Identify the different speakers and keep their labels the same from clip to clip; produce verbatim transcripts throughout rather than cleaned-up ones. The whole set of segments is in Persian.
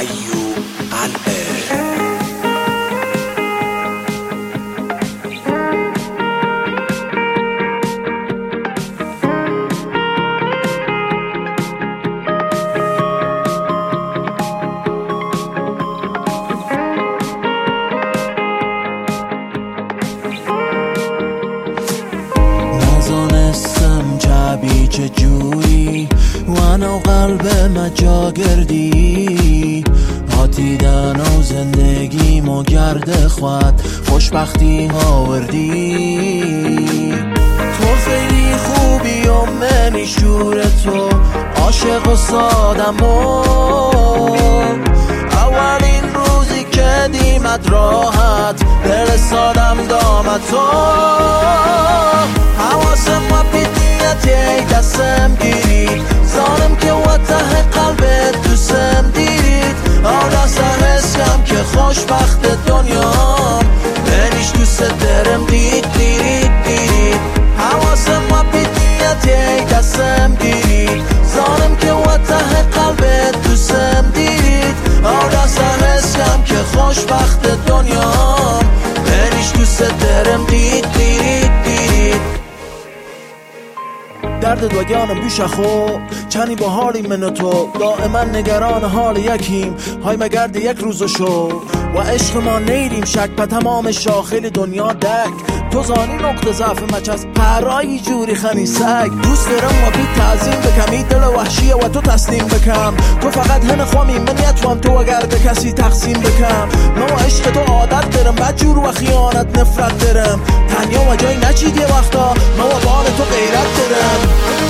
Speaker 1: ایوب قلعه.
Speaker 2: چه جوری وانا قلب مجاگردی آتیدن و زندگی مو گرد خود خوشبختی ها وردی. تو خیلی خوبی و منی شور تو عاشق و سادم و اولین روزی که دیمت راحت دل سادم دامت تو حواسم و تی دستم گیرید زانم که و ته قلبت دوستم دیرید آن دست حسم که خوشبخت دنیام منیش دوست درم دید دیرید دیرید حواسم و تی دستم گیرید زانم که و ته قلبت دوستم دیرید آن دست حسم که خوشبخت دنیام منیش دوست درم دید دیرید دیرید. درد دوگانم بیشخو چنی با حالی من و تو دائما نگران حال یکیم های مگرد یک روز شو و عشق ما نیریم شک په تمام شاخل دنیا دک تو زانی نقطه ضعف مچز پرایی جوری خنی سگ دوست دارم و بی تعظیم بکم دل وحشیه و تو تسلیم بکم تو فقط هن خوامی منیت وام تو اگر به کسی تقسیم بکم من و عشق تو عادت دارم بدجور و خیانت نفرت دارم تنیا و جای نچید یه وقتا من و بار تو غیرت دارم.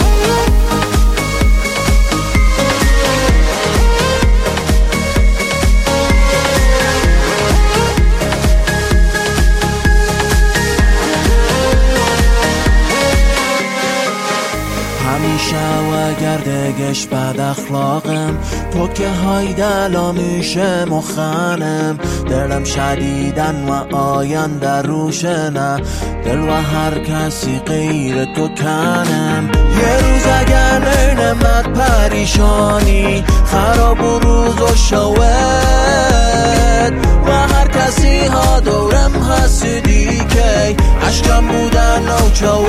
Speaker 2: همیشه و گردگش بد اخلاقم تو که های دلا میشه مخنم دلم شدیدن و آینده روشنه دل و هر کسی غیر تو کنم یه روز اگر نمت پریشانی خراب و روز و شود و هر کسی ها دورم حسودی که عشقم بودن و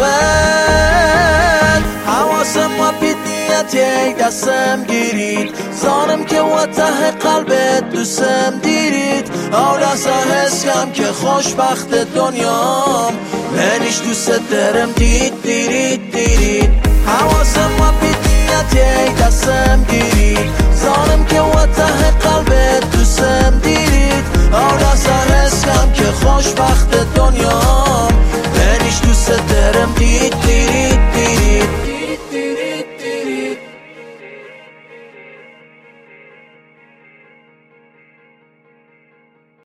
Speaker 2: چود حواسم و پیدنیتی دستم گیرید زانم که و ته قلبت دوستم دیرید آو دست حسکم که خوشبخت دنیام منیش دوست درم دید دیرید دیرید حواسم و پیدنیتی دستم گیرید زانم که و ته قلبت دوستم دیرید آو دست حسکم که خوشبخت دنیام